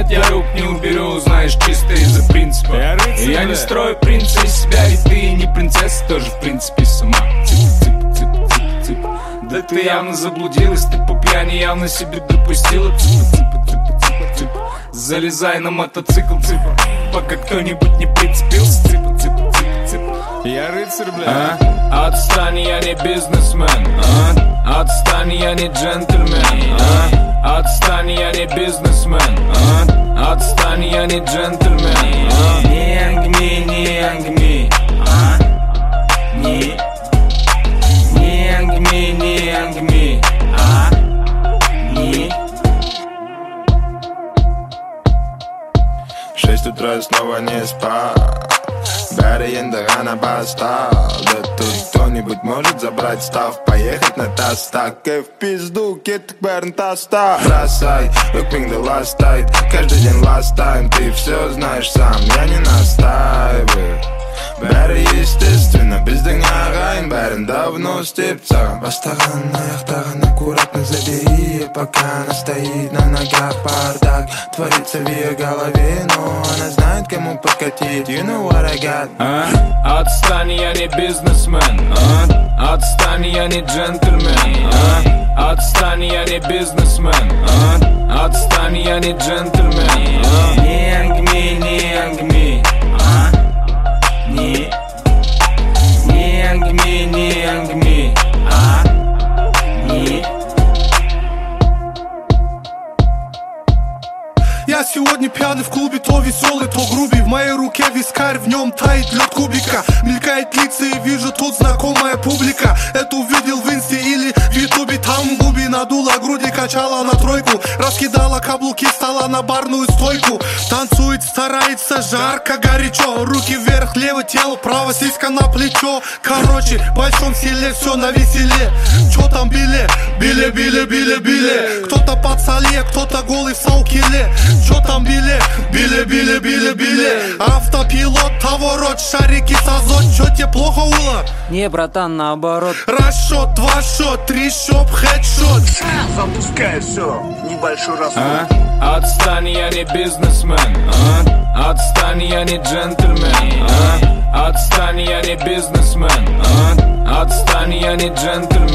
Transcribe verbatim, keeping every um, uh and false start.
я рук не уберу, знаешь, чисто из-за принципа. Я, рыцарь, я не строю принца из себя, и ты не принцесса тоже, в принципе, сама. Цып, цып, цып, цып, цып. Да ты явно заблудилась, ты по пьяни явно себе допустила. Цып, цып, цып, цып, цып. Залезай на мотоцикл, цыпа, пока кто-нибудь не прицепился. Цыпа, цыпа, цыпа, цыпа. Я рыцарь, бля. А? Отстань, я не бизнесмен. А? Отстань, я не джентльмен. А? Отстань, я не бизнесмен. А? Отстань, я не джентльмен. А? Не ангми, не ангми. А? Не Не ангми, не ангми. А? Не Шесть утра и снова не спал. Бәрі енді ғана басталды. Тут кто-нибудь может забрать став, поехать на тастак. И в пизду кеттік бәрін таста. Бросай, өкпеңді ластайд. Каждый день last time, ты все знаешь сам, я не настаиваю. Бәрі естественно, біздің ағайын бәрін давно істеп саған. Бастаған аяқтаған аккуратно забери, пока она стоит на ногах. Бардак творится в ее голове, но она знает, кому подкатить. You know what I got. А? Отстань, я не бизнесмен. А? Отстань, я не джентльмен. А? Отстань, я не бизнесмен. А? Отстань, я не джентльмен. А? Не ангми, не ангми. А? Не Не ангми, не ангми. А? Не Я сегодня пьяный в клубе, то веселый, то грубый. В моей руке вискарь, в нем тает лед кубика. Мелькает лица и вижу тут знакомая публика. Это увидел в инсте или в ютубе. Там губи надула груди, качала на тройку. Раскидала каблуки, стала на барную стойку. Танцует, старается, жарко, горячо. Руки вверх, левое тело, право сиська на плечо. Короче, в большом селе все на веселе. Чё там били? Били, били, били, били. Кто-то под соле, кто-то голый в саукеле. Чё там били? Били, били, били, били. Автопилот, поворот, шарики с азот. Чё тебе плохо уло? Не, братан, наоборот. Расшот, два шот, три шоп, хедшот. Запускай все, небольшой раз. А? Отстань, я не бизнесмен. А? Отстань, я не джентльмен. А? Отстань, я не бизнесмен. А? Отстань, я не джентльмен.